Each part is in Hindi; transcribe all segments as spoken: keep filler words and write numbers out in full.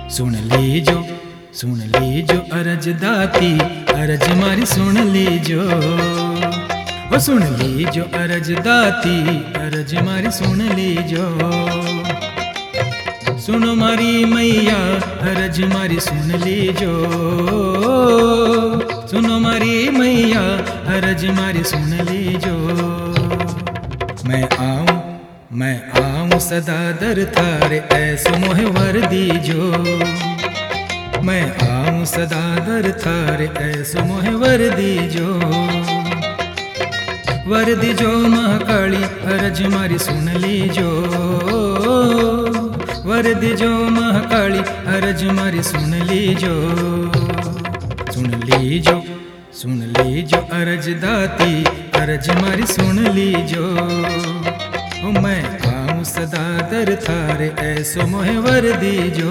सुन लीजो सुन लीजो अरज दाती, अरज मारी सुन लीजो। ओ सुन लीजो अरज दाती, अरज मारी सुन लीजो। सुनो मारी मैया, अरज मारी सुन लीजो। सुनो मारी मैया, अरज मारी सुन लीजो। मैं आऊं मैं आऊं सदा दर थारे, ऐसो मोहे वर दीजो। मैं आऊं सदा दर थारे, ऐसो मोहे वर दीजो। वर दीजो महाकाली, अरज मारी सुन लीजो। वर दीजो महाकाली, अरज मारी सुन लीजो। सुन लीजो सुन लीजो अरज दाती, अरज मारी सुन लीजो। ओ मैं आऊं सदा दर थारे, ऐसो मोहे वर दीजो।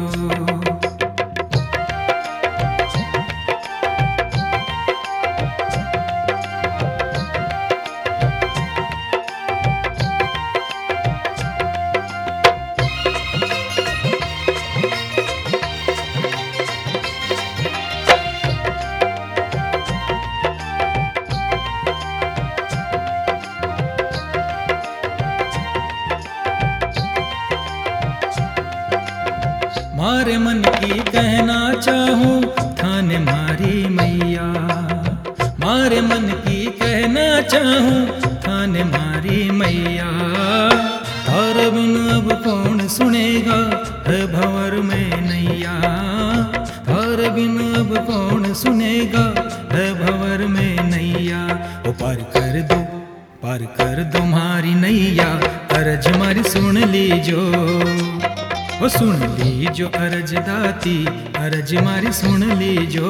मारे मन की कहना चाहूं, थाने मारी मैया। मारे मन की कहना चाहूं, थाने मारी मैया। तार बिन अब कौन सुनेगा, है भंवर में नैया। तार बिन अब कौन सुनेगा, है भंवर में नैया। ओ पार कर दो पार कर दो मारी नैया, अरज मारी सुन लीजो। ओ सुन लीजो अरज दाती, अरज मारी सुन लीजो।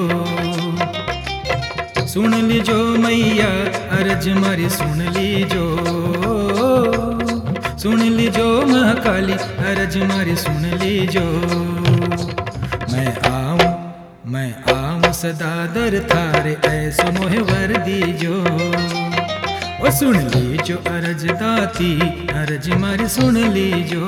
सुन लीजो मैया, अरज मारी सुन लीजो। सुन लीजो महाकाली, अरज मारी सुन लीजो। मैं आऊं मैं आऊं सदा दर थारे, ऐसो मोहे वर दीजो। ओ सुन लीजो अरज दाती, अरज मारी सुन लीजो।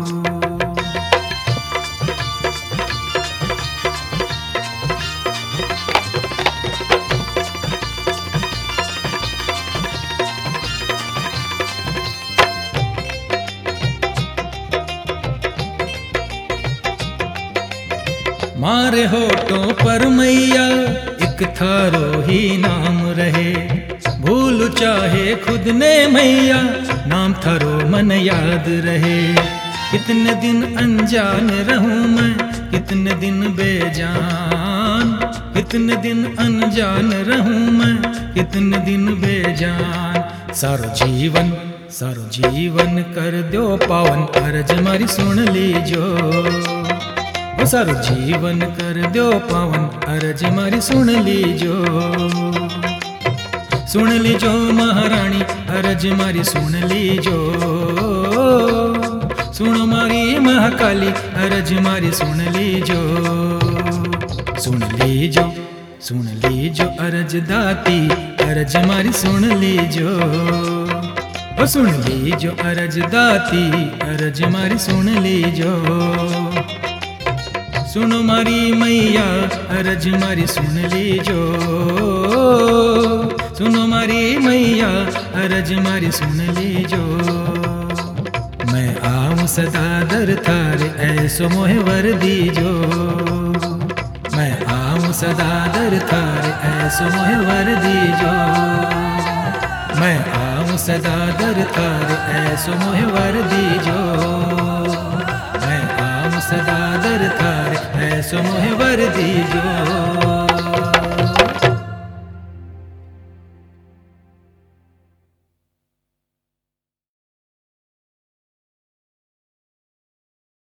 मारे होठों पर मैया, एक थारो ही नाम रहे। भूल चाहे खुद ने मैया, नाम थारो मन याद रहे। कितने दिन अनजान रहूं मैं, कितने दिन बेजान। कितने दिन अनजान रहूं मैं, कितने दिन बेजान। सारो जीवन सारो जीवन कर दो पावन, अरज मारी सुन लीजो। ओ सारो जीवन कर दो पावन, अरज मारी सुन लीजो। सुन लीजो महारानी, अरज मारी सुन लीजो। सुनो मारी महाकाली, अरज मारी सुन लीजो। सुन लीजो सुन लीजो अरज दाती, अरज मारी सुन लीजो। ओ सुन लीजो अरज दाती, अरज मारी सुन लीजो। सुनो मारी मैया, अरज मारी सुन लीजो। सुनो मारी मैया, अरज मारी सुन लीजो। मैं आऊं सदा दर थारे, ऐसो मोहे वर दीजो। मैं आऊं सदा दर थारे, ऐसो मोहे वर दीजो। मैं आऊं सदा दर थारे, ऐसो मोहे वर दीजो। मैं आऊं सदा दर थारे, ऐसो मोहे वर दीजो।